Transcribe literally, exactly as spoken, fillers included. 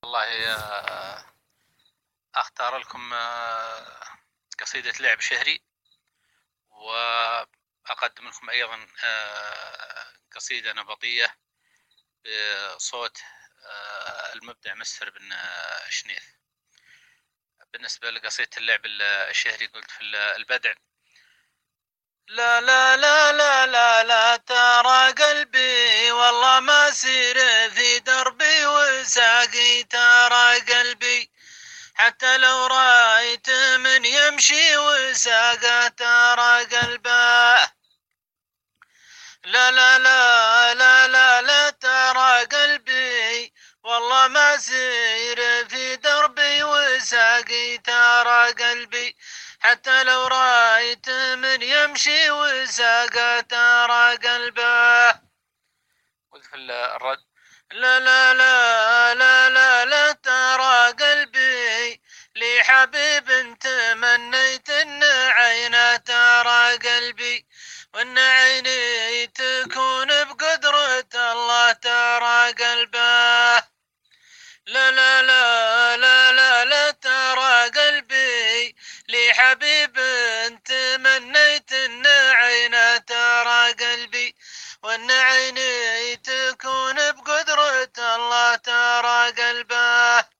والله آه، أختار لكم آه، قصيدة لعب شهري، وأقدم لكم أيضا آه، قصيدة نبطية بصوت آه، المبدع مستر بن آه، شنيف. بالنسبة لقصيدة اللعب الشهري قلت في البدع: لا لا لا لا لا لا ترى قلبي والله ما سير في دربي وساقي، ترى قلبي حتى لو رأيت من يمشي وساقه ترى قلبه. لا لا لا لا لا لا ترى قلبي والله ما سير في دربي وساقي، ترى قلبي حتى لو رأيت من يمشي وساقه ترى قلبه. قلت في الرد: لا لا لا لا لا لا ترى قلبي لي حبيب تمنيت ان عينه، ترى قلبي وان عيني تكون بقدرة الله، ترى قلبه. لا لا لا لا لا لا ترى قلبي لي حبيب تمنيت ان عينه، ترى قلبي وان عيني تكون بقدرة الله، ترى قلبه.